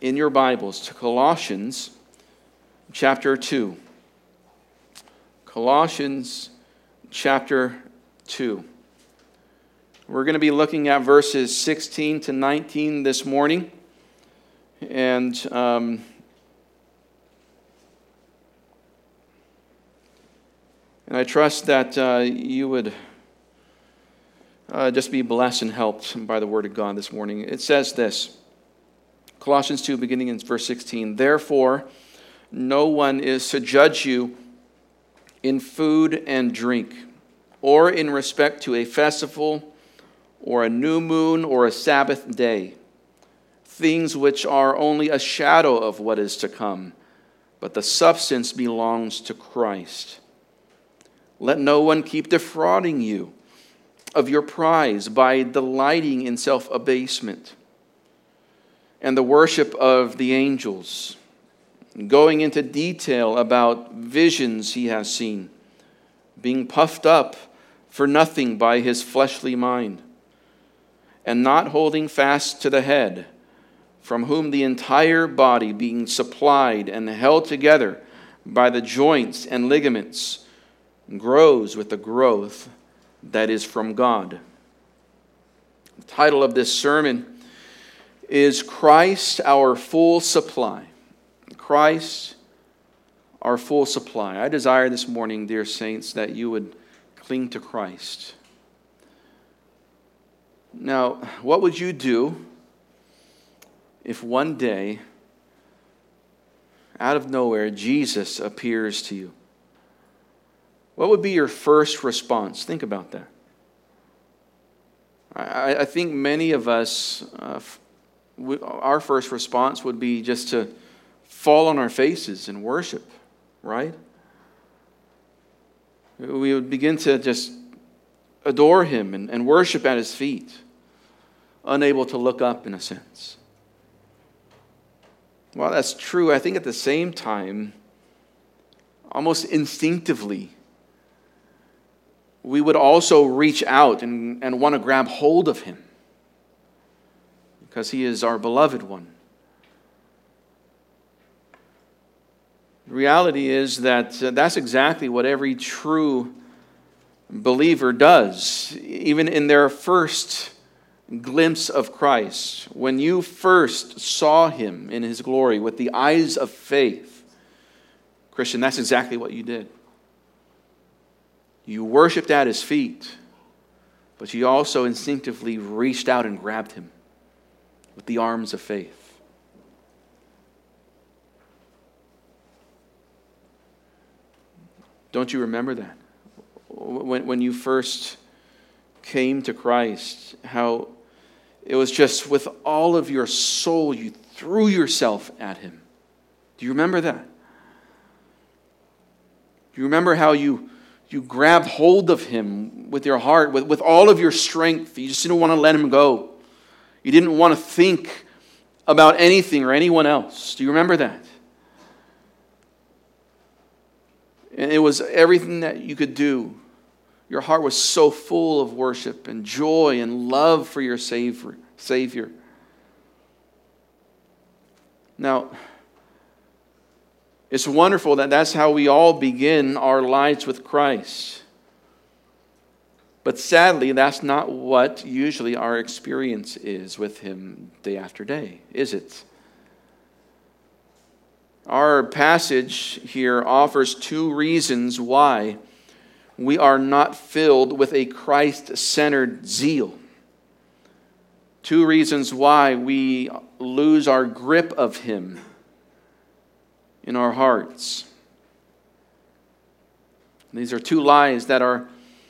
in your Bibles to Colossians chapter 2. Colossians chapter 2. We're going to be looking at verses 16 to 19 this morning. And I trust that you would just be blessed and helped by the Word of God this morning. It says this, Colossians 2, beginning in verse 16, "Therefore, no one is to judge you in food and drink, or in respect to a festival, or a new moon, or a Sabbath day, things which are only a shadow of what is to come, but the substance belongs to Christ. Let no one keep defrauding you of your prize by delighting in self-abasement and the worship of the angels, going into detail about visions he has seen, being puffed up for nothing by his fleshly mind, and not holding fast to the head, from whom the entire body, being supplied and held together by the joints and ligaments, grows with the growth that is from God." The title of this sermon is Christ, Our Full Supply. Christ, our full supply. I desire this morning, dear saints, that you would cling to Christ. Now, what would you do if one day, out of nowhere, Jesus appears to you? What would be your first response? Think about that. I think many of us, our first response would be just to fall on our faces and worship, right? We would begin to just adore him and worship at his feet, unable to look up in a sense. While that's true, I think at the same time, almost instinctively, we would also reach out and want to grab hold of him because he is our beloved one. The reality is that that's exactly what every true believer does, even in their first glimpse of Christ. When you first saw him in his glory with the eyes of faith, Christian, that's exactly what you did. You worshiped at his feet, but you also instinctively reached out and grabbed him with the arms of faith. Don't you remember that? When you first came to Christ, how it was just with all of your soul you threw yourself at him. Do you remember that? Do you remember how you grabbed hold of him with your heart, with all of your strength? You just didn't want to let him go. You didn't want to think about anything or anyone else. Do you remember that? And it was everything that you could do. Your heart was so full of worship and joy and love for your Savior. Now, it's wonderful that that's how we all begin our lives with Christ. But sadly, that's not what usually our experience is with him day after day, is it? Our passage here offers two reasons why we are not filled with a Christ-centered zeal. Two reasons why we lose our grip of him in our hearts. These are two lies that are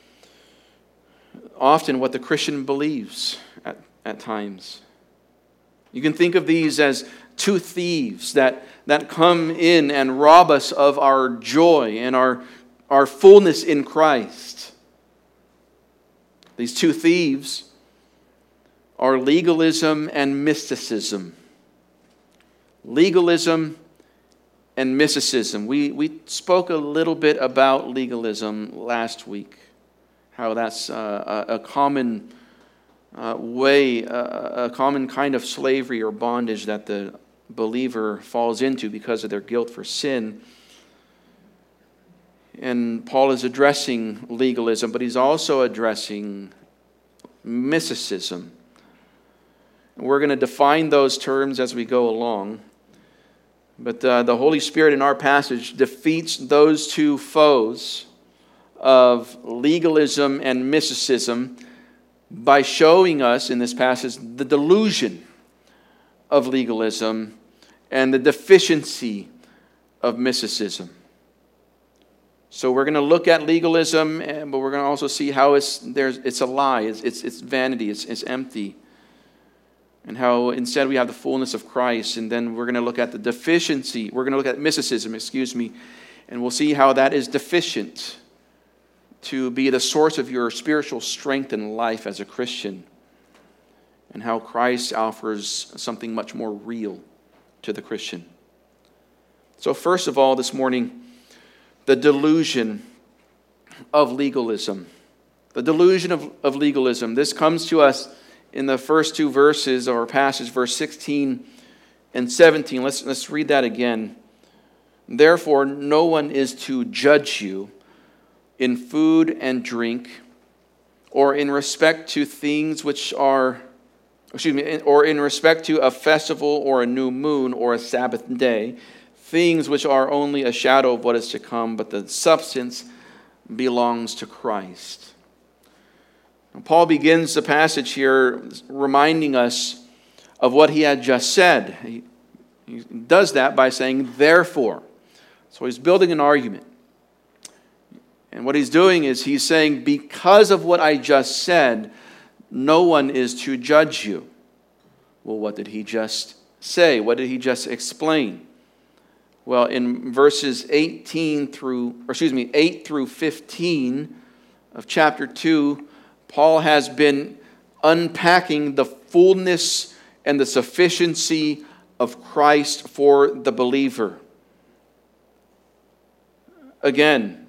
often what the Christian believes at times. You can think of these as two thieves that come in and rob us of our joy and our fullness in Christ. These two thieves are legalism and mysticism. Legalism and mysticism. We spoke a little bit about legalism last week, how that's a common way, a common kind of slavery or bondage that the believer falls into because of their guilt for sin. And Paul is addressing legalism, but he's also addressing mysticism. We're going to define those terms as we go along. But the Holy Spirit in our passage defeats those two foes of legalism and mysticism by showing us in this passage the delusion of legalism and the deficiency of mysticism. So we're going to look at legalism, but we're going to also see how it's a lie, it's vanity, it's empty. And how instead we have the fullness of Christ. And then we're going to look at the deficiency. We're going to look at mysticism, and we'll see how that is deficient to be the source of your spiritual strength and life as a Christian. And how Christ offers something much more real to the Christian. So first of all, this morning, the delusion of legalism. The delusion of legalism. This comes to us in the first two verses of our passage, verse 16 and 17. Let's read that again. Therefore, no one is to judge you in food and drink, or in respect to things which are, or in respect to a festival or a new moon or a Sabbath day, things which are only a shadow of what is to come, but the substance belongs to Christ. Paul begins the passage here reminding us of what he had just said. He does that by saying, therefore. So he's building an argument. And what he's doing is he's saying, because of what I just said, no one is to judge you. Well, what did he just say? What did he just explain? Well, in verses 8 through 15 of chapter 2, Paul has been unpacking the fullness and the sufficiency of Christ for the believer. Again,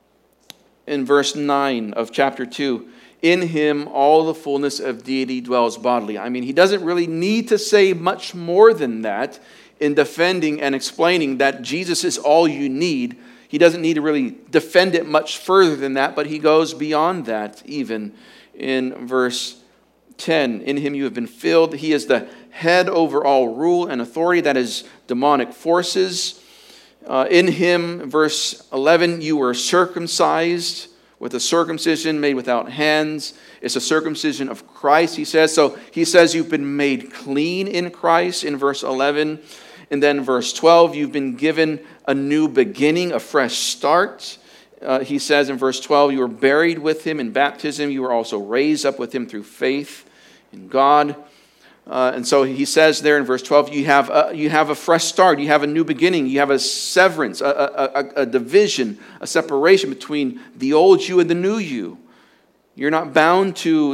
in verse 9 of chapter 2, in him all the fullness of deity dwells bodily. I mean, he doesn't really need to say much more than that in defending and explaining that Jesus is all you need. He doesn't need to really defend it much further than that, but he goes beyond that even in verse 10. In him you have been filled. He is the head over all rule and authority, that is demonic forces. In him, verse 11, you were circumcised with a circumcision made without hands. It's a circumcision of Christ, he says. So he says you've been made clean in Christ in verse 11. And then verse 12, you've been given a new beginning, a fresh start. He says in verse 12, you were buried with him in baptism. You were also raised up with him through faith in God. And so he says there in verse 12, you have a fresh start. You have a new beginning. You have a severance, a division, a separation between the old you and the new you. You're not bound to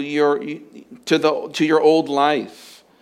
your old life.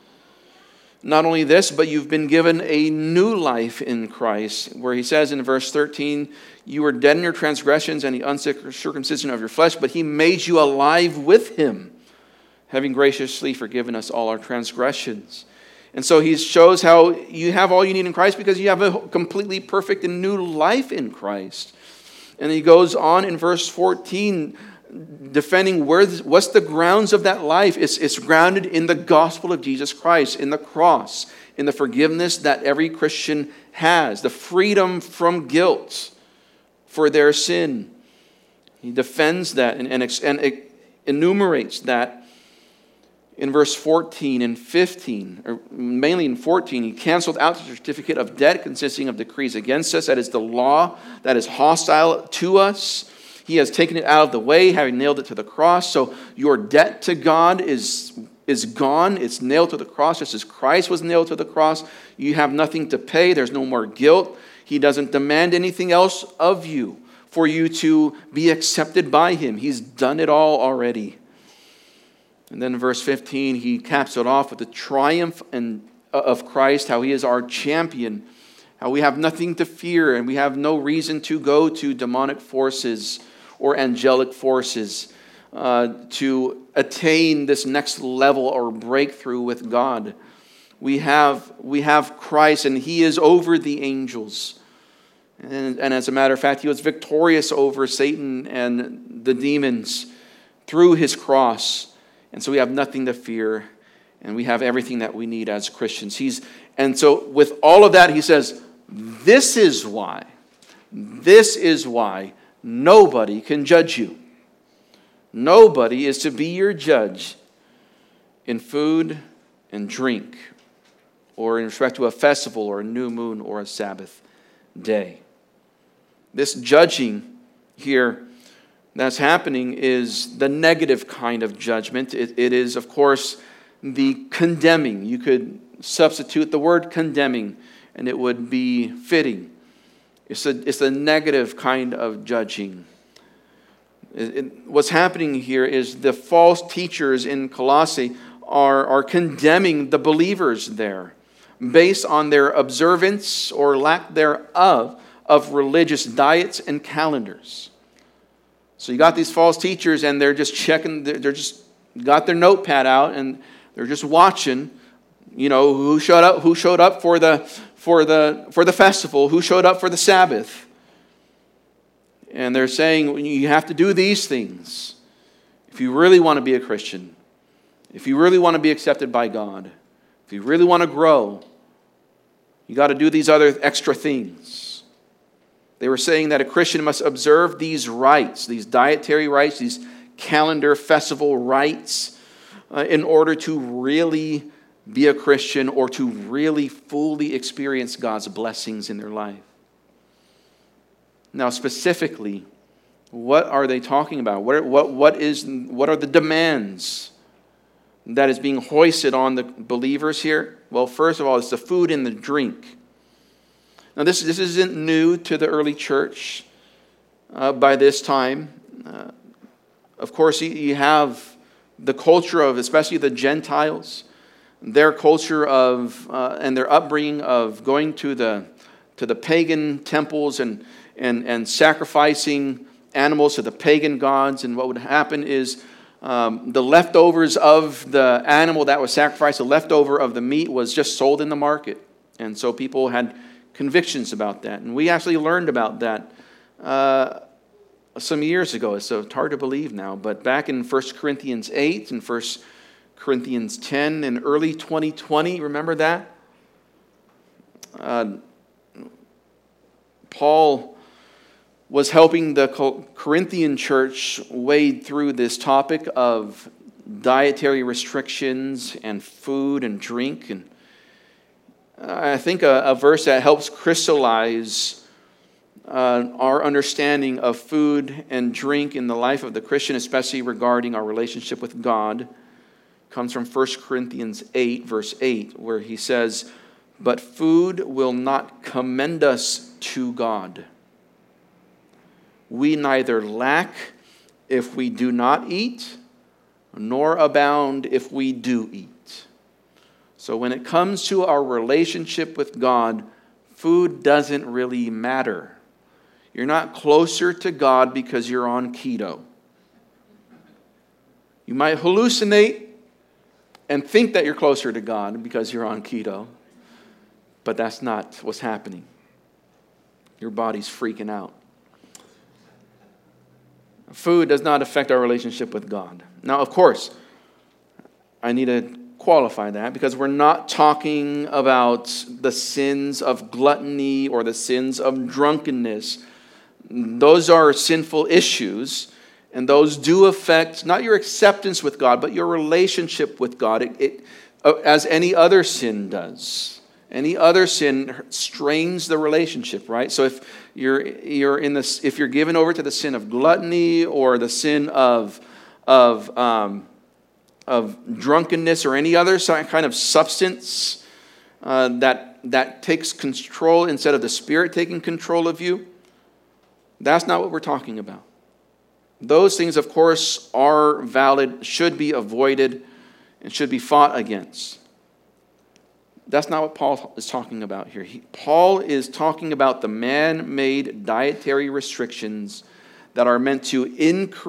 Not only this, but you've been given a new life in Christ, where he says in verse 13, you were dead in your transgressions and the uncircumcision of your flesh, but he made you alive with him, having graciously forgiven us all our transgressions. And so he shows how you have all you need in Christ because you have a completely perfect and new life in Christ. And he goes on in verse 14, defending what's the grounds of that life. It's grounded in the gospel of Jesus Christ, in the cross, in the forgiveness that every Christian has, the freedom from guilt for their sin. He defends that and enumerates that in verse 14 and 15, or mainly in 14. He canceled out the certificate of debt consisting of decrees against us, that is the law that is hostile to us. He has taken it out of the way, having nailed it to the cross. So your debt to God is gone. It's nailed to the cross, just as Christ was nailed to the cross. You have nothing to pay. There's no more guilt. He doesn't demand anything else of you for you to be accepted by him. He's done it all already. And then in verse 15, he caps it off with the triumph of Christ, how he is our champion, how we have nothing to fear and we have no reason to go to demonic forces or angelic forces to attain this next level or breakthrough with God. We have Christ, and he is over the angels. And as a matter of fact, he was victorious over Satan and the demons through his cross. And so we have nothing to fear, and we have everything that we need as Christians. And so with all of that, he says, this is why nobody can judge you. Nobody is to be your judge in food and drink, or in respect to a festival or a new moon or a Sabbath day. This judging here that's happening is the negative kind of judgment. It is, of course, the condemning. You could substitute the word condemning, and it would be fitting. It's a negative kind of judging. What's happening here is the false teachers in Colossae are condemning the believers there based on their observance or lack thereof of religious diets and calendars. So you got these false teachers, and they're just checking, they're just got their notepad out, and they're just watching, who showed up for the festival, who showed up for the Sabbath. And they're saying, you have to do these things if you really want to be a Christian, if you really want to be accepted by God, if you really want to grow, you got to do these other extra things. They were saying that a Christian must observe these rites, these dietary rites, these calendar festival rites, in order to really be a Christian or to really fully experience God's blessings in their life. Now, specifically, what are they talking about? What are the demands that is being hoisted on the believers here? Well, first of all, it's the food and the drink. Now, this isn't new to the early church by this time. Of course, you have the culture of, especially the Gentiles, their culture of and their upbringing of going to the pagan temples and sacrificing animals to the pagan gods. And what would happen is the leftovers of the animal that was sacrificed, the leftover of the meat was just sold in the market. And so people had convictions about that. And we actually learned about that some years ago. So it's hard to believe now. But back in 1 Corinthians 8 and 1 Corinthians 10 in early 2020, remember that? Paul was helping the Corinthian church wade through this topic of dietary restrictions and food and drink. And I think a verse that helps crystallize our understanding of food and drink in the life of the Christian, especially regarding our relationship with God, comes from 1 Corinthians 8, verse 8, where he says, "But food will not commend us to God. We neither lack if we do not eat, nor abound if we do eat." So when it comes to our relationship with God, food doesn't really matter. You're not closer to God because you're on keto. You might hallucinate and think that you're closer to God because you're on keto, but that's not what's happening. Your body's freaking out. Food does not affect our relationship with God. Now, of course, I need to qualify that because we're not talking about the sins of gluttony or the sins of drunkenness. Those are sinful issues, and those do affect not your acceptance with God, but your relationship with God, as any other sin does. Any other sin strains the relationship, right? So if if you're given over to the sin of gluttony or the sin of drunkenness or any other kind of substance that takes control instead of the Spirit taking control of you, that's not what we're talking about. Those things, of course, are valid, should be avoided, and should be fought against. That's not what Paul is talking about here. Paul is talking about the man-made dietary restrictions that are meant to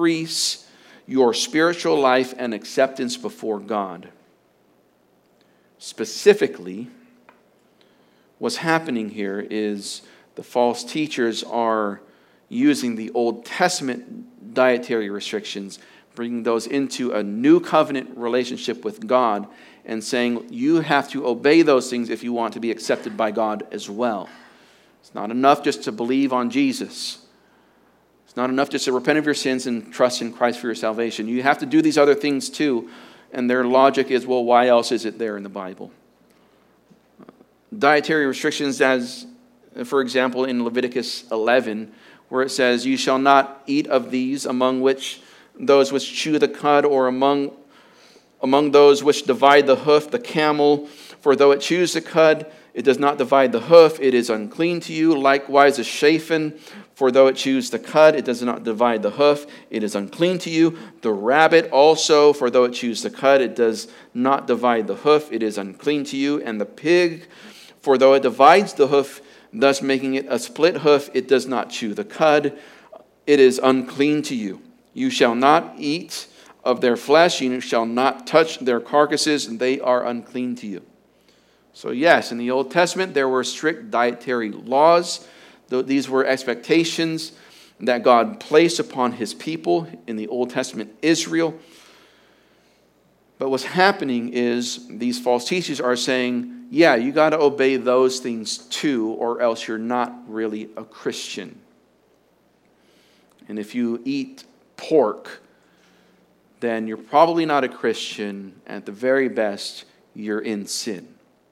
increase your spiritual life and acceptance before God. Specifically, what's happening here is the false teachers are using the Old Testament dietary restrictions, bringing those into a new covenant relationship with God, and saying you have to obey those things if you want to be accepted by God as well. It's not enough just to believe on Jesus. It's not enough just to repent of your sins and trust in Christ for your salvation. You have to do these other things too. And their logic is, well, why else is it there in the Bible? Dietary restrictions, as, for example, in Leviticus 11, where it says, you shall not eat of these among which those which chew the cud, or among those which divide the hoof, the camel, for though it chews the cud, it does not divide the hoof, it is unclean to you. Likewise a chafin, for though it chews the cud, it does not divide the hoof, it is unclean to you. The rabbit also, for though it chews the cud, it does not divide the hoof, it is unclean to you. And the pig, for though it divides the hoof, thus making it a split hoof, it does not chew the cud, it is unclean to you. You shall not eat of their flesh, you shall not touch their carcasses, and they are unclean to you. So yes, in the Old Testament, there were strict dietary laws. These were expectations that God placed upon his people in the Old Testament Israel. But what's happening is these false teachers are saying, yeah, you got to obey those things too, or else you're not really a Christian. And if you eat pork, then you're probably not a Christian. At the very best, you're in sin.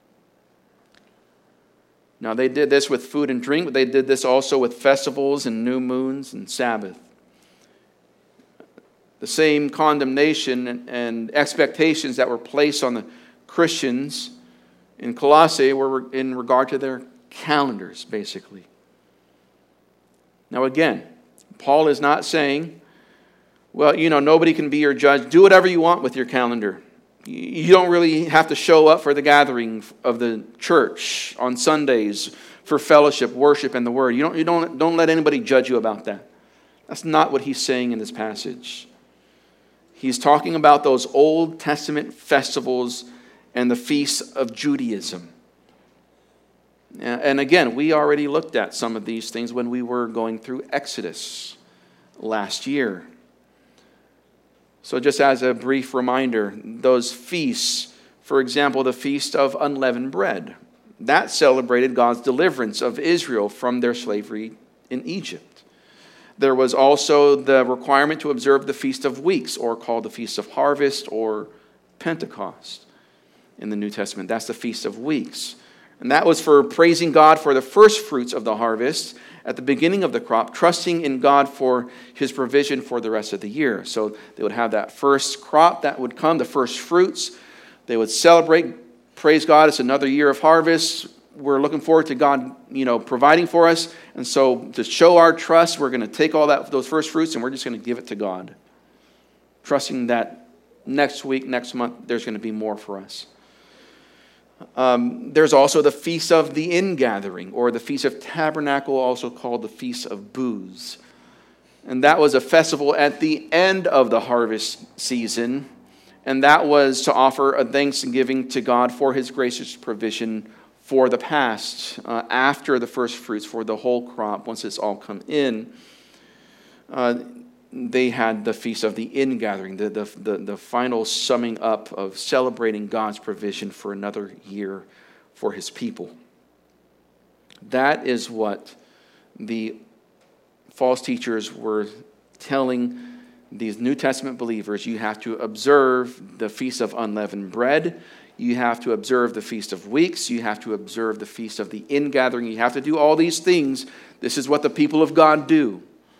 Now, they did this with food and drink, but they did this also with festivals and new moons and Sabbath. The same condemnation and expectations that were placed on the Christians in Colossae were in regard to their calendars, basically. Now, again, Paul is not saying, well, nobody can be your judge. Do whatever you want with your calendar. You don't really have to show up for the gathering of the church on Sundays for fellowship, worship, and the word. You don't let anybody judge you about that. That's not what he's saying in this passage. He's talking about those Old Testament festivals and the feasts of Judaism. And again, we already looked at some of these things when we were going through Exodus last year. So just as a brief reminder, those feasts, for example, the Feast of Unleavened Bread, that celebrated God's deliverance of Israel from their slavery in Egypt. There was also the requirement to observe the Feast of Weeks, or called the Feast of Harvest or Pentecost in the New Testament. That's the Feast of Weeks. And that was for praising God for the first fruits of the harvest at the beginning of the crop, trusting in God for his provision for the rest of the year. So they would have that first crop that would come, the first fruits. They would celebrate, praise God, it's another year of harvest. We're looking forward to God, providing for us. And so to show our trust, we're going to take all those first fruits and we're just going to give it to God, trusting that next week, next month, there's going to be more for us. There's also the Feast of the Ingathering, or the Feast of Tabernacle, also called the Feast of Booths. And that was a festival at the end of the harvest season, and that was to offer a thanksgiving to God for his gracious provision for the past, after the first fruits, for the whole crop, once it's all come in. They had the Feast of the Ingathering, the final summing up of celebrating God's provision for another year for his people. That is what the false teachers were telling these New Testament believers. You have to observe the Feast of Unleavened Bread. You have to observe the Feast of Weeks. You have to observe the Feast of the Ingathering. You have to do all these things. This is what the people of God do.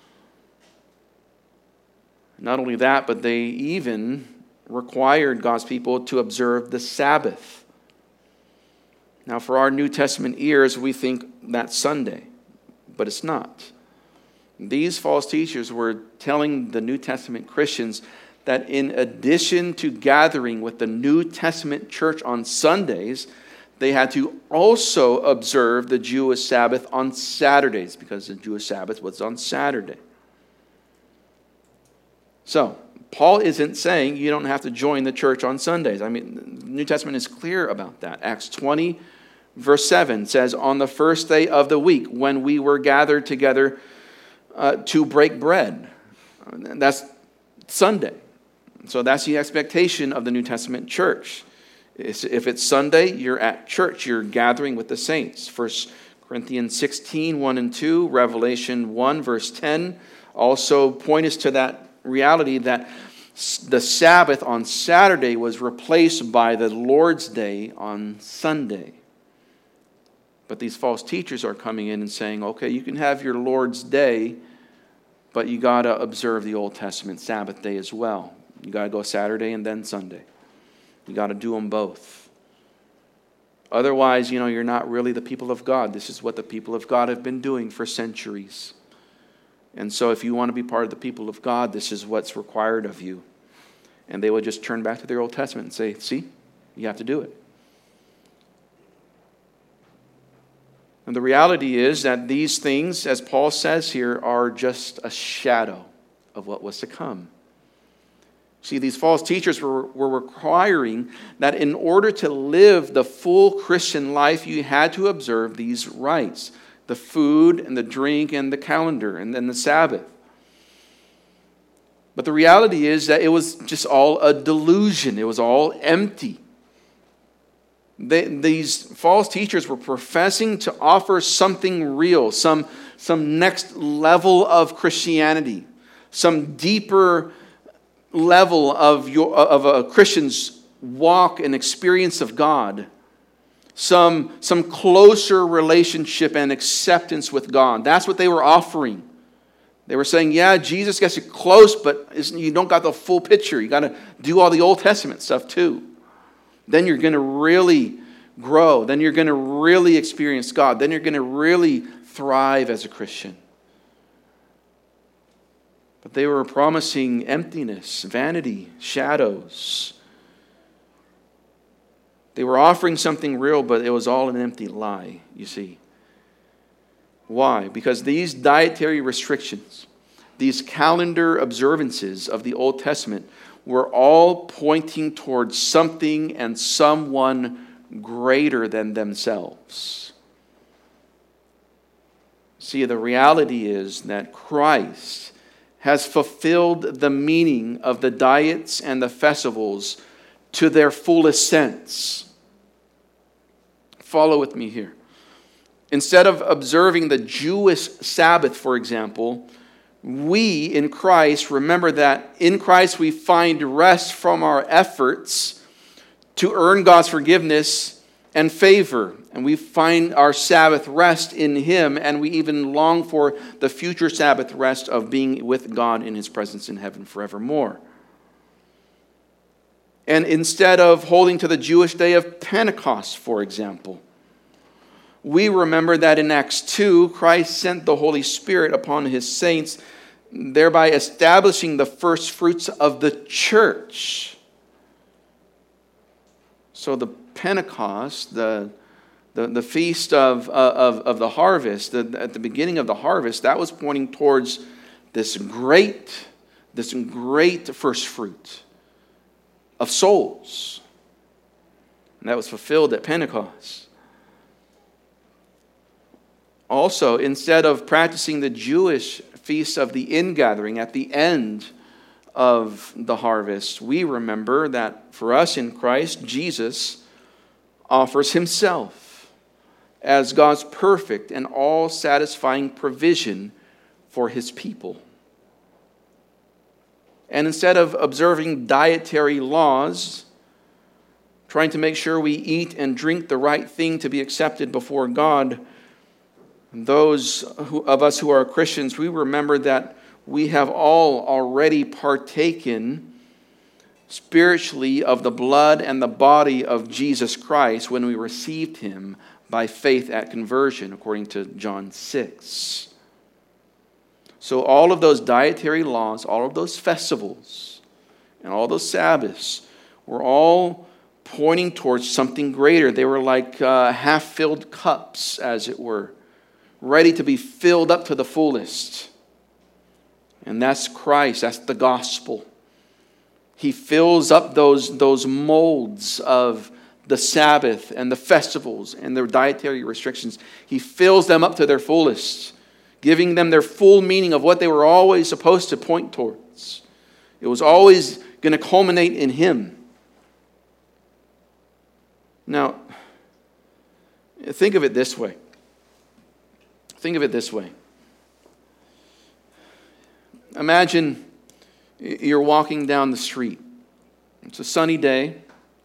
Not only that, but they even required God's people to observe the Sabbath. Now, for our New Testament ears, we think that's Sunday, but it's not. These false teachers were telling the New Testament Christians that in addition to gathering with the New Testament church on Sundays, they had to also observe the Jewish Sabbath on Saturdays, because the Jewish Sabbath was on Saturday. So, Paul isn't saying you don't have to join the church on Sundays. I mean, the New Testament is clear about that. Acts 20, verse 7 says, on the first day of the week, when we were gathered together to break bread. That's Sunday. So that's the expectation of the New Testament church. If it's Sunday, you're at church. You're gathering with the saints. 1 Corinthians 16, 1 and 2, Revelation 1, verse 10, also point us to that reality that the Sabbath on Saturday was replaced by the Lord's Day on Sunday. But these false teachers are coming in and saying, okay, you can have your Lord's Day, but you got to observe the Old Testament Sabbath day as well. You got to go Saturday and then Sunday. You got to do them both. Otherwise, you're not really the people of God. This is what the people of God have been doing for centuries. And so if you want to be part of the people of God, this is what's required of you. And they will just turn back to their Old Testament and say, see, you have to do it. And the reality is that these things, as Paul says here, are just a shadow of what was to come. See, these false teachers were requiring that in order to live the full Christian life, you had to observe these rites, the food and the drink and the calendar and then the Sabbath. But the reality is that it was just all a delusion. It was all empty. These false teachers were professing to offer something real, some next level of Christianity, some deeper level of a Christian's walk and experience of God, some closer relationship and acceptance with God. That's what they were offering. They were saying, yeah, Jesus gets you close, but you don't got the full picture. You got to do all the Old Testament stuff too. Then you're going to really grow. Then you're going to really experience God. Then you're going to really thrive as a Christian. But they were promising emptiness, vanity, shadows. They were offering something real, but it was all an empty lie, you see. Why? Because these dietary restrictions, these calendar observances of the Old Testament were all pointing towards something and someone greater than themselves. See, the reality is that Christ has fulfilled the meaning of the diets and the festivals to their fullest sense. Follow with me here. Instead of observing the Jewish Sabbath, for example, we in Christ remember that in Christ we find rest from our efforts to earn God's forgiveness and favor. And we find our Sabbath rest in Him, and we even long for the future Sabbath rest of being with God in His presence in heaven forevermore. And instead of holding to the Jewish day of Pentecost, for example, we remember that in Acts 2, Christ sent the Holy Spirit upon His saints, thereby establishing the first fruits of the church. So the Pentecost, the feast of the harvest, at the beginning of the harvest, that was pointing towards this great first fruit of souls. And that was fulfilled at Pentecost. Also, instead of practicing the Jewish feast of the ingathering at the end of the harvest, we remember that for us in Christ, Jesus offers Himself as God's perfect and all-satisfying provision for His people. And instead of observing dietary laws, trying to make sure we eat and drink the right thing to be accepted before God, those of us who are Christians, we remember that we have all already partaken spiritually of the blood and the body of Jesus Christ when we received Him by faith at conversion, according to John 6. So all of those dietary laws, all of those festivals, and all those Sabbaths were all pointing towards something greater. They were like half-filled cups, as it were, ready to be filled up to the fullest. And that's Christ. That's the gospel. He fills up those molds of the Sabbath and the festivals and their dietary restrictions. He fills them up to their fullest, giving them their full meaning of what they were always supposed to point towards. It was always going to culminate in Him. Now, think of it this way. Think of it this way. Imagine you're walking down the street. It's a sunny day,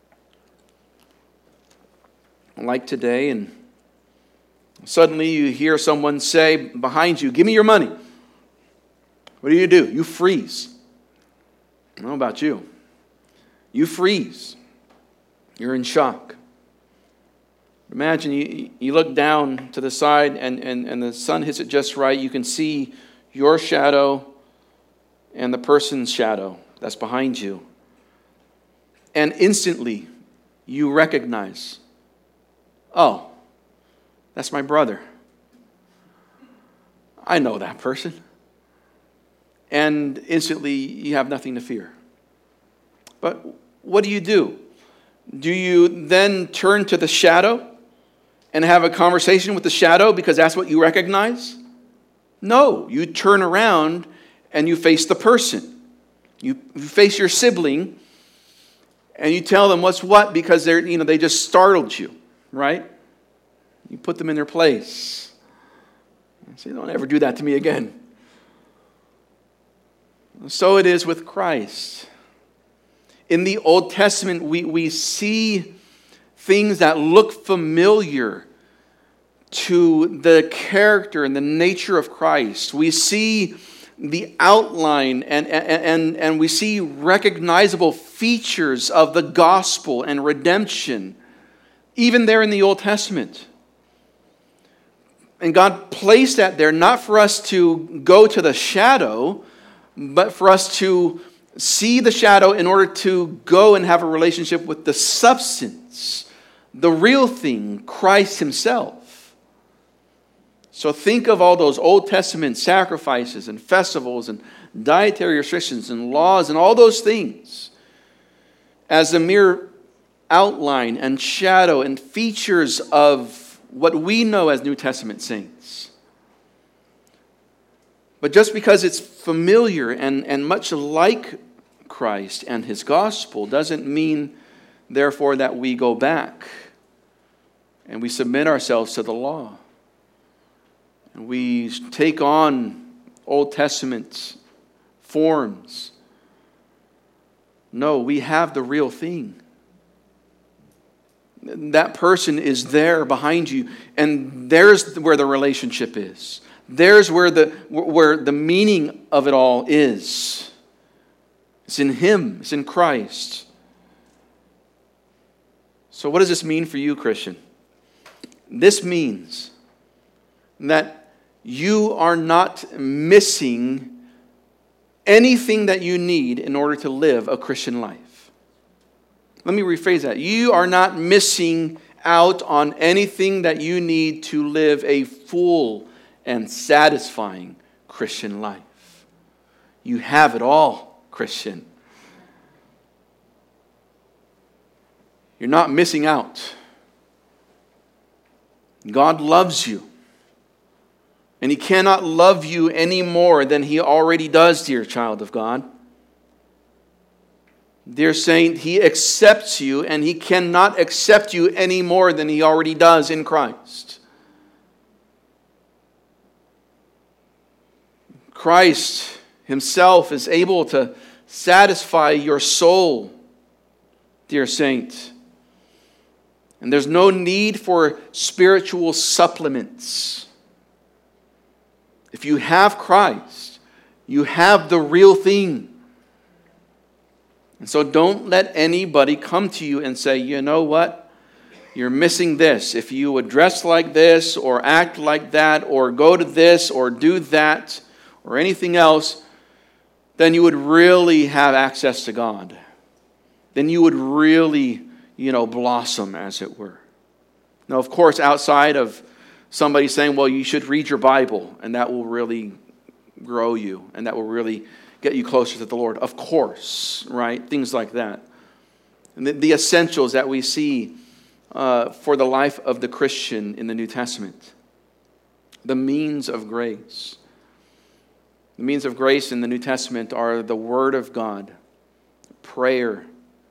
like today, and suddenly you hear someone say behind you, "Give me your money." What do? You freeze. I don't know about you. You freeze. You're in shock. Imagine you look down to the side and the sun hits it just right. You can see your shadow and the person's shadow that's behind you. And instantly you recognize, oh, that's my brother. I know that person. And instantly you have nothing to fear. But what do? Do you then turn to the shadow and have a conversation with the shadow because that's what you recognize? No, you turn around and you face the person. You face your sibling and you tell them what's what because they just startled you, right? You put them in their place. You say, "Don't ever do that to me again." So it is with Christ. In the Old Testament, we see things that look familiar to the character and the nature of Christ. We see the outline and we see recognizable features of the gospel and redemption, even there in the Old Testament. And God placed that there not for us to go to the shadow, but for us to see the shadow in order to go and have a relationship with the substance, the real thing, Christ Himself. So think of all those Old Testament sacrifices and festivals and dietary restrictions and laws and all those things as a mere outline and shadow and features of what we know as New Testament saints. But just because it's familiar and much like Christ and His gospel doesn't mean, therefore, that we go back and we submit ourselves to the law. And we take on Old Testament forms. No, we have the real thing. That person is there behind you, and there's where the relationship is. There's where the meaning of it all is. It's in Him. It's in Christ. So what does this mean for you, Christian? This means that you are not missing anything that you need in order to live a Christian life. Let me rephrase that. You are not missing out on anything that you need to live a full and satisfying Christian life. You have it all, Christian. You're not missing out. God loves you. And He cannot love you any more than He already does, dear child of God. Dear saint, He accepts you, and He cannot accept you any more than He already does in Christ. Christ Himself is able to satisfy your soul, dear saint. And there's no need for spiritual supplements. If you have Christ, you have the real thing. And so don't let anybody come to you and say, "You know what? You're missing this. If you would dress like this or act like that or go to this or do that or anything else, then you would really have access to God. Then you would really, blossom, as it were." Now, of course, outside of somebody saying, "Well, you should read your Bible, and that will really grow you, and that will really get you closer to the Lord. Of course, right? Things like that. And the essentials that we see for the life of the Christian in the New Testament. The means of grace. The means of grace in the New Testament are the Word of God, prayer,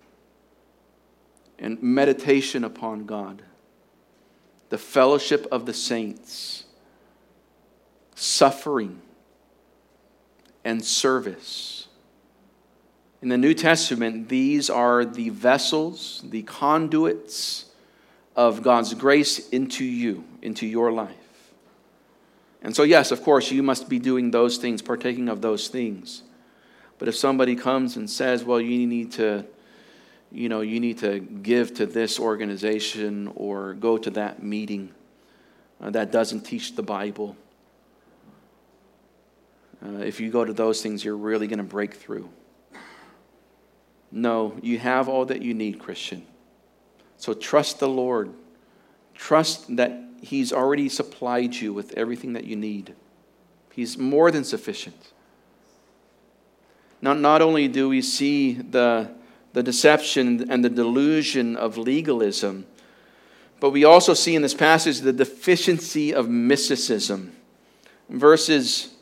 and meditation upon God, the fellowship of the saints, suffering, and service. In the New Testament, these are the vessels, the conduits of God's grace into you, into your life. And so, yes, of course, you must be doing those things, partaking of those things. But if somebody comes and says, well, you need to give to this organization or go to that meeting that doesn't teach the Bible, if you go to those things, you're really going to break through. No, you have all that you need, Christian. So trust the Lord. Trust that He's already supplied you with everything that you need. He's more than sufficient. Now, not only do we see the deception and the delusion of legalism, but we also see in this passage the deficiency of mysticism. Verses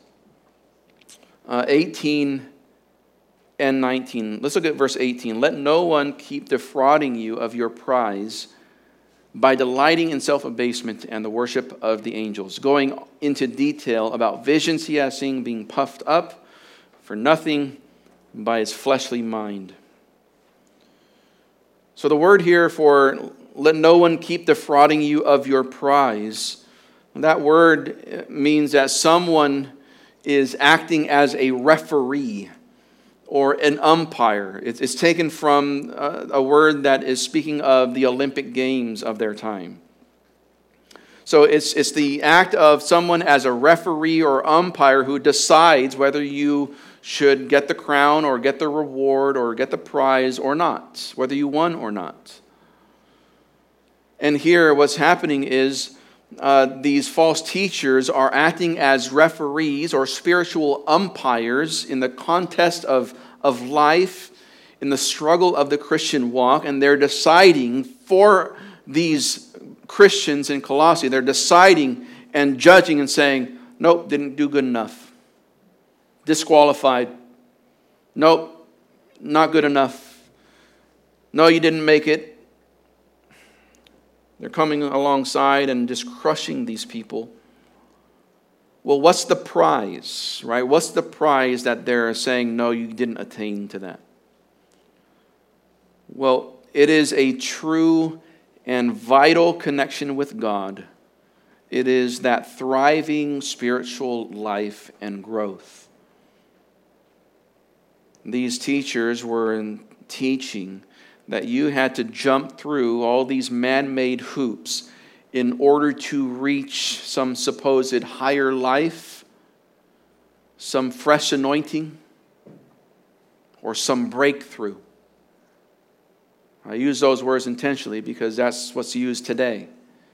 18 and 19. Let's look at verse 18. Let no one keep defrauding you of your prize by delighting in self-abasement and the worship of the angels, going into detail about visions he has seen, being puffed up for nothing by his fleshly mind. So the word here for let no one keep defrauding you of your prize, that word means that someone is acting as a referee or an umpire. It's taken from a word that is speaking of the Olympic Games of their time. So it's the act of someone as a referee or umpire who decides whether you should get the crown or get the reward or get the prize or not, whether you won or not. And here what's happening is these false teachers are acting as referees or spiritual umpires in the contest of life, in the struggle of the Christian walk, and they're deciding for these Christians in Colossae, they're deciding and judging and saying, nope, didn't do good enough. Disqualified. Nope, not good enough. No, you didn't make it. They're coming alongside and just crushing these people. Well, what's the prize, right? What's the prize that they're saying, no, you didn't attain to that? Well, it is a true and vital connection with God. It is that thriving spiritual life and growth. These teachers were teaching that you had to jump through all these man-made hoops in order to reach some supposed higher life, some fresh anointing, or some breakthrough. I use those words intentionally because that's what's used today.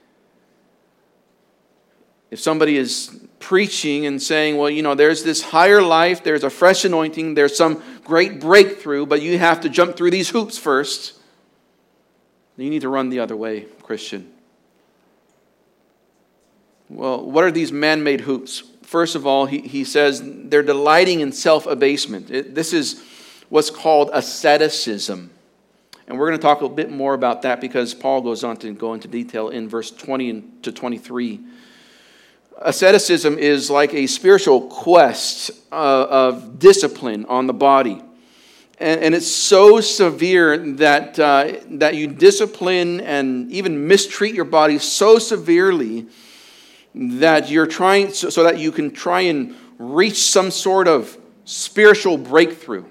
If somebody is preaching and saying, well, there's this higher life, there's a fresh anointing, there's some great breakthrough, but you have to jump through these hoops first, you need to run the other way, Christian. Well, what are these man-made hoops? First of all, he says they're delighting in self-abasement. This is what's called asceticism. And we're going to talk a bit more about that because Paul goes on to go into detail in verse 20 to 23. Asceticism is like a spiritual quest of discipline on the body. And it's so severe that you discipline and even mistreat your body so severely that you're trying so that you can try and reach some sort of spiritual breakthrough.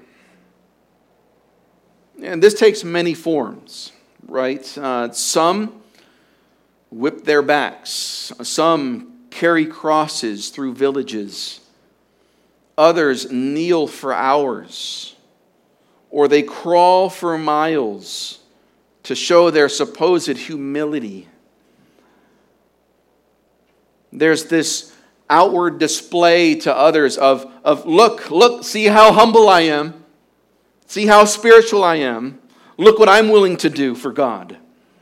And this takes many forms, right? Some whip their backs. Some carry crosses through villages. Others kneel for hours. Or they crawl for miles to show their supposed humility. There's this outward display to others of look, see how humble I am. See how spiritual I am. Look what I'm willing to do for God.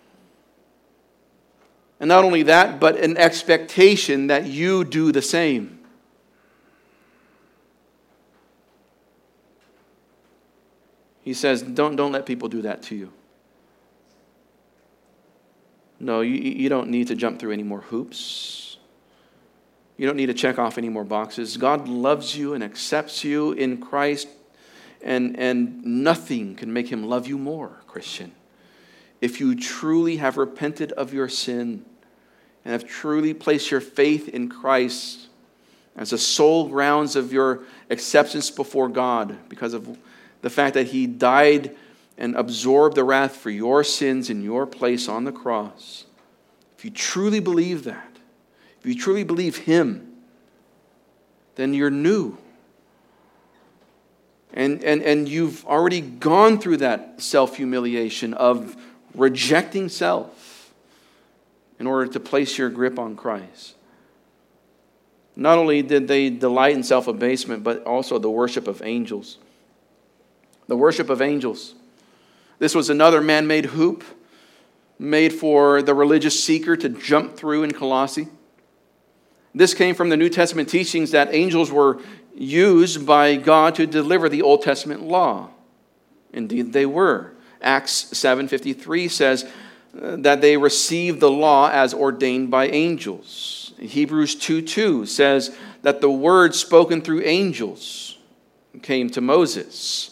And not only that, but an expectation that you do the same. He says, don't let people do that to you. No, you don't need to jump through any more hoops. You don't need to check off any more boxes. God loves you and accepts you in Christ, and nothing can make him love you more, Christian. If you truly have repented of your sin and have truly placed your faith in Christ as the sole grounds of your acceptance before God because of the fact that he died and absorbed the wrath for your sins in your place on the cross, if you truly believe that, if you truly believe him, then you're new. And you've already gone through that self-humiliation of rejecting self in order to place your grip on Christ. Not only did they delight in self-abasement, but also the worship of angels. The worship of angels. This was another man-made hoop made for the religious seeker to jump through in Colossae. This came from the New Testament teachings that angels were used by God to deliver the Old Testament law. Indeed, they were. Acts 7:53 says that they received the law as ordained by angels. Hebrews 2:2 says that the word spoken through angels came to Moses.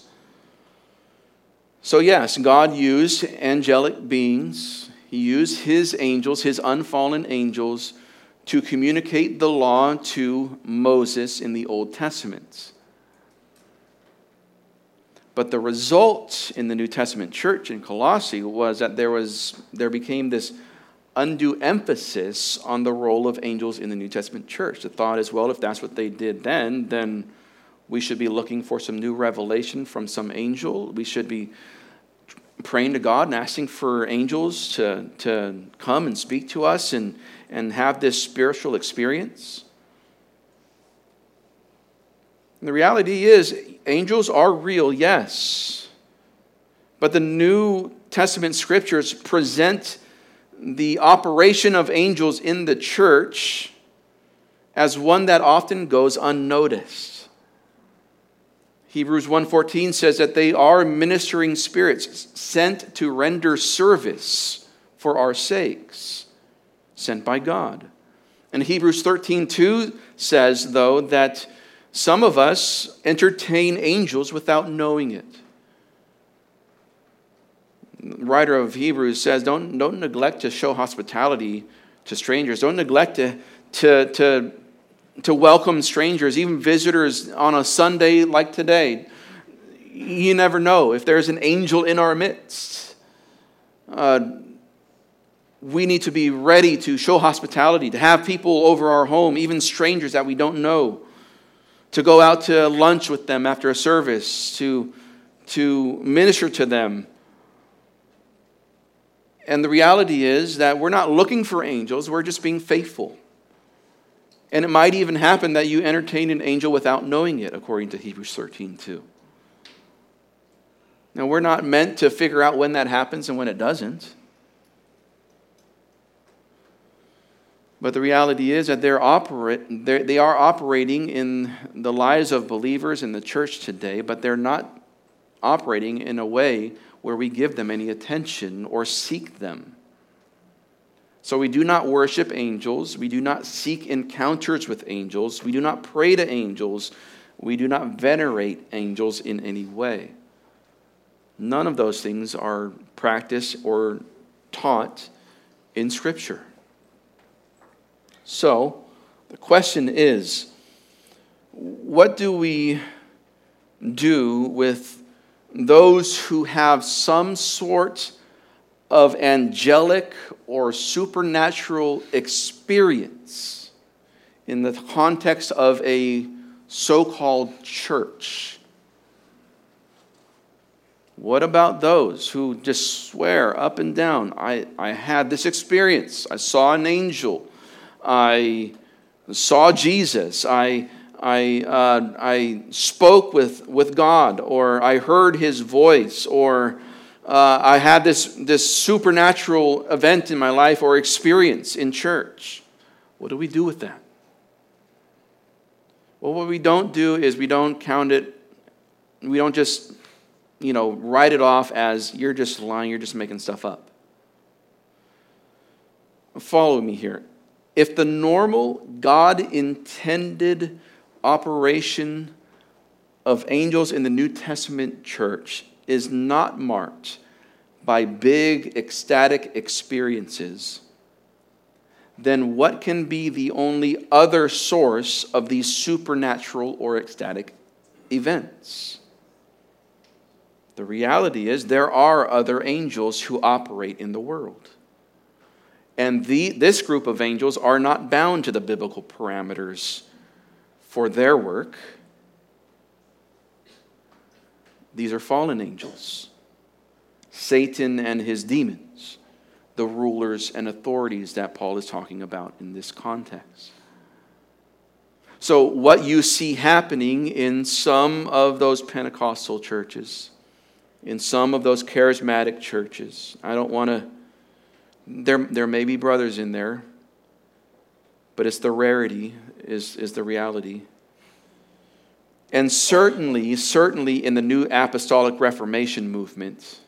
So yes, God used angelic beings. He used his angels, his unfallen angels, to communicate the law to Moses in the Old Testament. But the result in the New Testament church in Colossae was that there became this undue emphasis on the role of angels in the New Testament church. The thought is, well, if that's what they did then we should be looking for some new revelation from some angel. We should be praying to God and asking for angels to come and speak to us and have this spiritual experience. And the reality is, angels are real, yes. But the New Testament scriptures present the operation of angels in the church as one that often goes unnoticed. Hebrews 1:14 says that they are ministering spirits sent to render service for our sakes, sent by God. And Hebrews 13:2 says, though, that some of us entertain angels without knowing it. The writer of Hebrews says, don't neglect to show hospitality to strangers. Don't neglect to welcome strangers, even visitors on a Sunday like today. You never know if there's an angel in our midst. We need to be ready to show hospitality, to have people over our home, even strangers that we don't know, to go out to lunch with them after a service, to minister to them. And the reality is that we're not looking for angels, we're just being faithful. And it might even happen that you entertain an angel without knowing it, according to Hebrews 13:2. Now, we're not meant to figure out when that happens and when it doesn't. But the reality is that they are operating in the lives of believers in the church today, but they're not operating in a way where we give them any attention or seek them. So we do not worship angels. We do not seek encounters with angels. We do not pray to angels. We do not venerate angels in any way. None of those things are practiced or taught in Scripture. So the question is, what do we do with those who have some sort of angelic or supernatural experience in the context of a so-called church? What about those who just swear up and down, I had this experience, I saw an angel, I saw Jesus. I spoke with God, or I heard His voice, or I had this supernatural event in my life or experience in church. What do we do with that? Well, what we don't do is we don't count it. We don't just, write it off as you're just lying, you're just making stuff up. Follow me here. If the normal God-intended operation of angels in the New Testament church is not marked by big ecstatic experiences, then what can be the only other source of these supernatural or ecstatic events? The reality is there are other angels who operate in the world. And this group of angels are not bound to the biblical parameters for their work. These are fallen angels. Satan and his demons, the rulers and authorities that Paul is talking about in this context. So what you see happening in some of those Pentecostal churches, in some of those charismatic churches, I don't want to, there may be brothers in there, but it's the rarity is the reality. And certainly in the New Apostolic Reformation movement,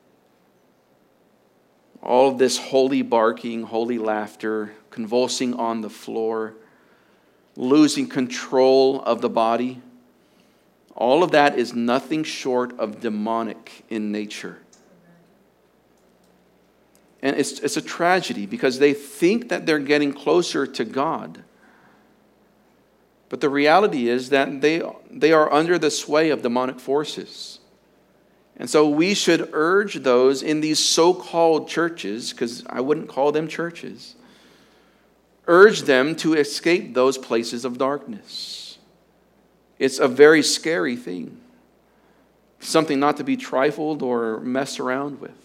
all of this holy barking, holy laughter, convulsing on the floor, losing control of the body, all of that is nothing short of demonic in nature. And it's a tragedy because they think that they're getting closer to God. But the reality is that they are under the sway of demonic forces. And so we should urge those in these so-called churches, because I wouldn't call them churches, urge them to escape those places of darkness. It's a very scary thing. Something not to be trifled or messed around with.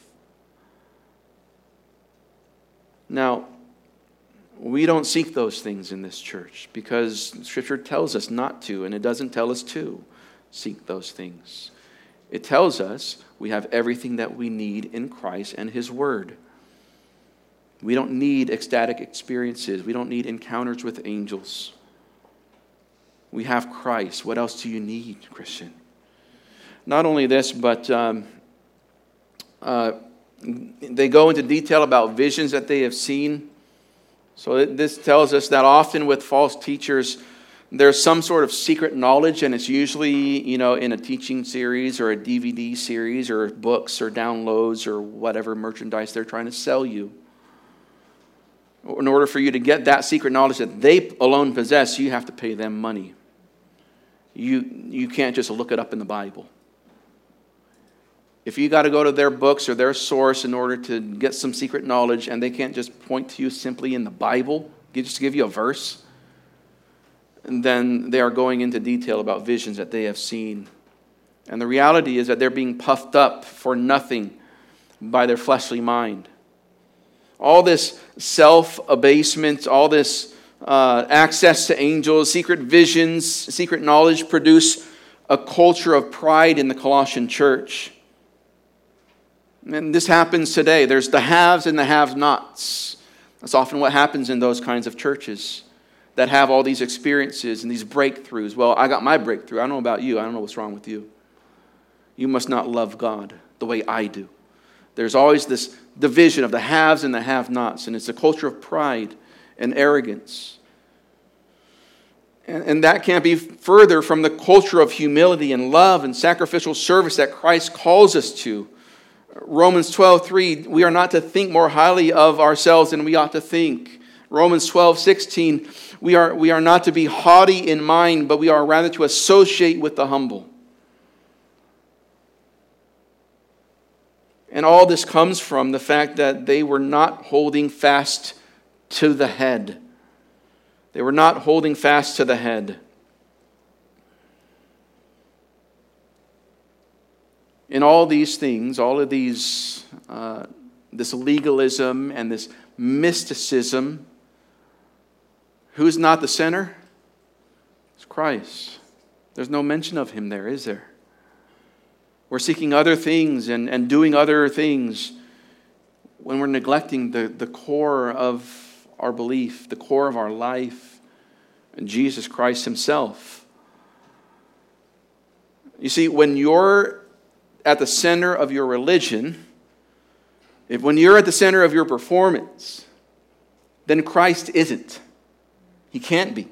Now, we don't seek those things in this church because Scripture tells us not to, and it doesn't tell us to seek those things. It tells us we have everything that we need in Christ and His Word. We don't need ecstatic experiences. We don't need encounters with angels. We have Christ. What else do you need, Christian? Not only this, but they go into detail about visions that they have seen. So this tells us that often with false teachers, there's some sort of secret knowledge, and it's usually, in a teaching series or a DVD series or books or downloads or whatever merchandise they're trying to sell you. In order for you to get that secret knowledge that they alone possess, you have to pay them money. You can't just look it up in the Bible. If you got to go to their books or their source in order to get some secret knowledge, and they can't just point to you simply in the Bible, just give you a verse, and then they are going into detail about visions that they have seen. And the reality is that they're being puffed up for nothing by their fleshly mind. All this self-abasement, all this access to angels, secret visions, secret knowledge produce a culture of pride in the Colossian church. And this happens today. There's the haves and the have-nots. That's often what happens in those kinds of churches that have all these experiences and these breakthroughs. Well, I got my breakthrough. I don't know about you. I don't know what's wrong with you. You must not love God the way I do. There's always this division of the haves and the have-nots, and it's a culture of pride and arrogance. And that can't be further from the culture of humility and love and sacrificial service that Christ calls us to. Romans 12:3, we are not to think more highly of ourselves than we ought to think. Romans 12:16, we are not to be haughty in mind, but we are rather to associate with the humble. And all this comes from the fact that they were not holding fast to the head. They were not holding fast to the head. In all these things, all of these, this legalism and this mysticism Who's not the center? It's Christ. There's no mention of him there, is there? We're seeking other things and doing other things when we're neglecting the core of our belief, the core of our life, and Jesus Christ himself. You see, when you're at the center of your religion, when you're at the center of your performance, then Christ isn't. He can't be.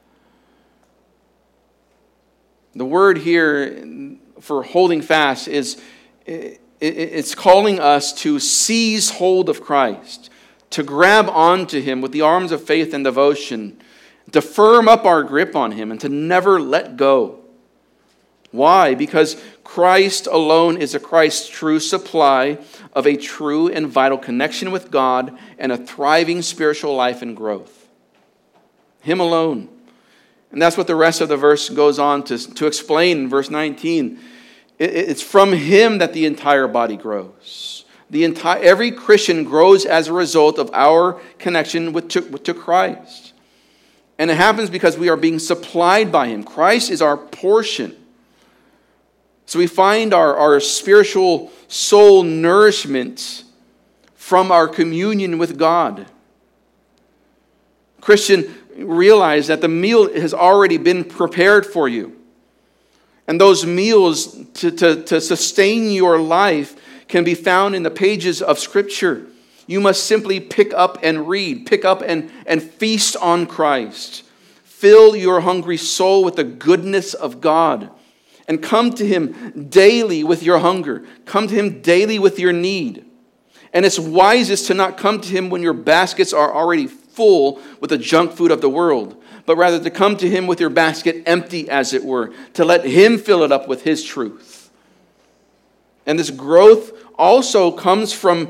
The word here for holding fast is, it's calling us to seize hold of Christ, to grab onto him with the arms of faith and devotion, to firm up our grip on him and to never let go. Why? Because Christ alone is a Christ's true supply of a true and vital connection with God and a thriving spiritual life and growth. Him alone. And that's what the rest of the verse goes on to explain in verse 19. It's from him that the entire body grows. Every Christian grows as a result of our connection to Christ. And it happens because we are being supplied by him. Christ is our portion. So we find our spiritual soul nourishment from our communion with God. Christian, realize that the meal has already been prepared for you. And those meals to sustain your life can be found in the pages of Scripture. You must simply pick up and read, pick up and feast on Christ. Fill your hungry soul with the goodness of God. And come to him daily with your hunger. Come to him daily with your need. And it's wisest to not come to him when your baskets are already full with the junk food of the world, but rather to come to him with your basket empty, as it were, to let him fill it up with his truth. And this growth also comes from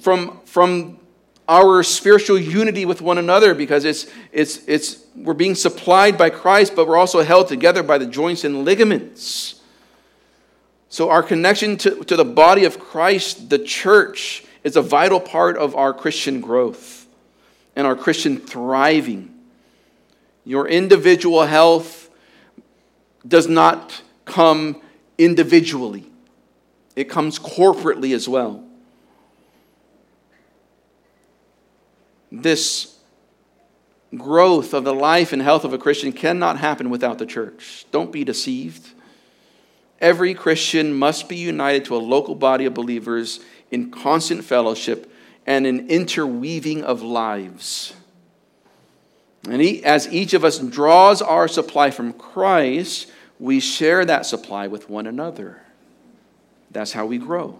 our spiritual unity with one another, because we're being supplied by Christ, but we're also held together by the joints and ligaments. So our connection to the body of Christ, the church, is a vital part of our Christian growth and our Christian thriving. Your individual health does not come individually. It comes corporately as well. This growth of the life and health of a Christian cannot happen without the church. Don't be deceived. Every Christian must be united to a local body of believers in constant fellowship and an interweaving of lives. And as each of us draws our supply from Christ, we share that supply with one another. That's how we grow.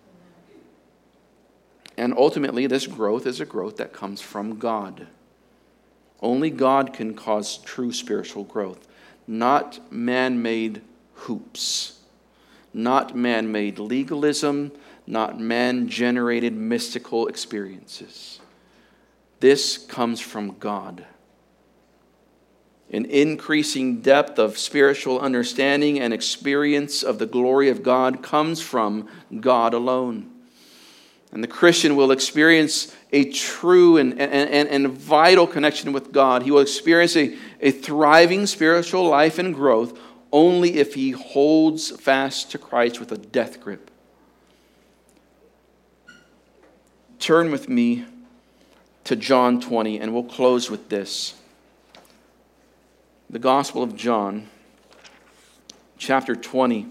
And ultimately, this growth is a growth that comes from God. Only God can cause true spiritual growth, not man-made hoops, not man-made legalism, not man-generated mystical experiences. This comes from God. An increasing depth of spiritual understanding and experience of the glory of God comes from God alone. And the Christian will experience a true and vital connection with God. He will experience a thriving spiritual life and growth only if he holds fast to Christ with a death grip. Turn with me to John 20, and we'll close with this. The Gospel of John, chapter 20.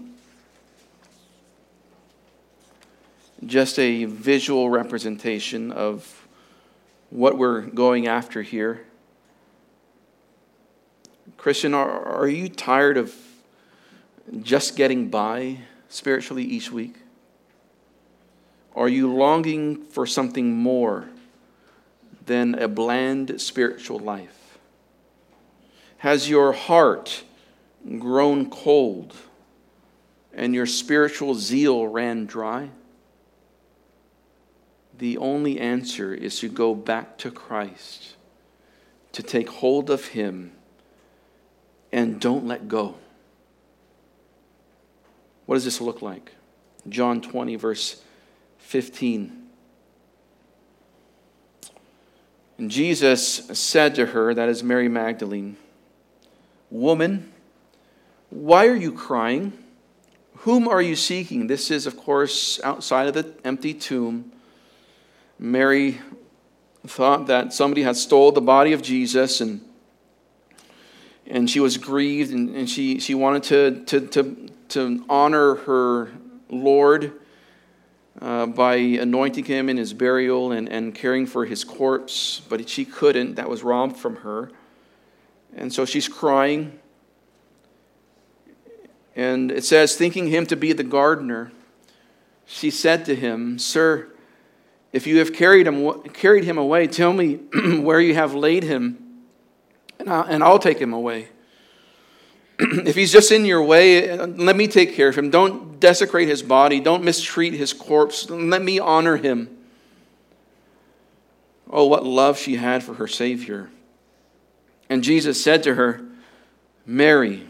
Just a visual representation of what we're going after here. Christian, are you tired of just getting by spiritually each week? Are you longing for something more than a bland spiritual life? Has your heart grown cold and your spiritual zeal ran dry? The only answer is to go back to Christ, to take hold of him, and don't let go. What does this look like? John 20, verse 15. And Jesus said to her, that is Mary Magdalene, "Woman, why are you crying? Whom are you seeking?" This is, of course, outside of the empty tomb. Mary thought that somebody had stolen the body of Jesus, and she was grieved, and she wanted to honor her Lord by anointing him in his burial and caring for his corpse, but she couldn't. That was robbed from her. And so she's crying. And it says, thinking him to be the gardener, she said to him, "Sir, if you have carried him away, tell me where you have laid him, and I'll take him away. If he's just in your way, let me take care of him. Don't desecrate his body. Don't mistreat his corpse. Let me honor him." Oh, what love she had for her Savior. And Jesus said to her, "Mary."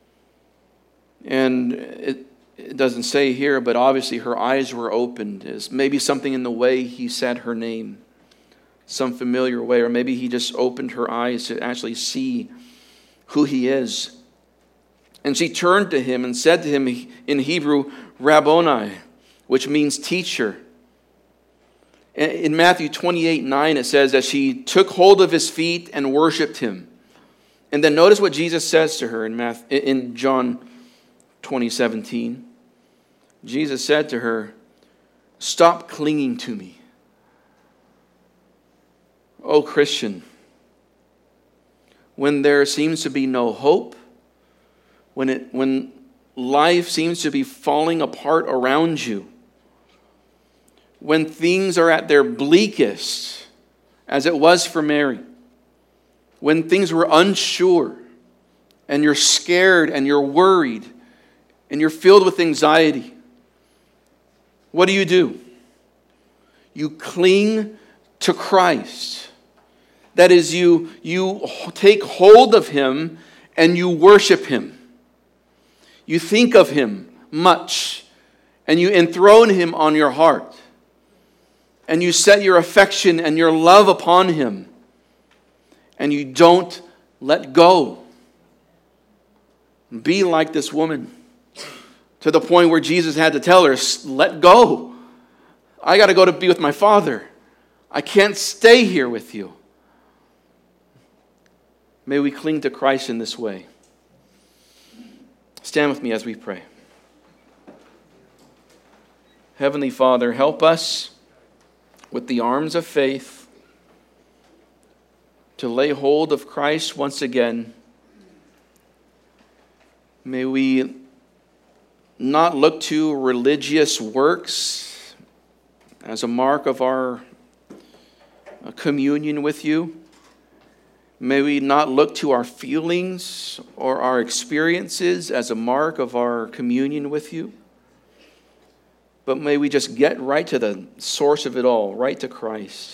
And it doesn't say here, but obviously her eyes were opened. As maybe something in the way he said her name, some familiar way, or maybe he just opened her eyes to actually see who he is. And she turned to him and said to him in Hebrew, "Rabboni," which means teacher. In Matthew 28:9, it says that she took hold of his feet and worshiped him. And then notice what Jesus says to her in John 20:17. Jesus said to her, "Stop clinging to me." Oh, Christian, when there seems to be no hope, when life seems to be falling apart around you, when things are at their bleakest, as it was for Mary, when things were unsure, and you're scared and you're worried, and you're filled with anxiety, what do? You cling to Christ. That is, you take hold of him and you worship him. You think of him much, and you enthrone him on your heart, and you set your affection and your love upon him, and you don't let go. Be like this woman, to the point where Jesus had to tell her, "Let go. I got to go to be with my Father. I can't stay here with you." May we cling to Christ in this way. Stand with me as we pray. Heavenly Father, help us with the arms of faith to lay hold of Christ once again. May we not look to religious works as a mark of our communion with you. May we not look to our feelings or our experiences as a mark of our communion with you. But may we just get right to the source of it all, right to Christ.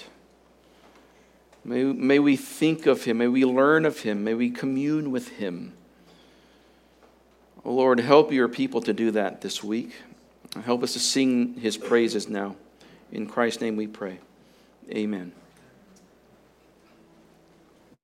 May we think of him. May we learn of him. May we commune with him. Oh Lord, help your people to do that this week. Help us to sing his praises now. In Christ's name we pray. Amen.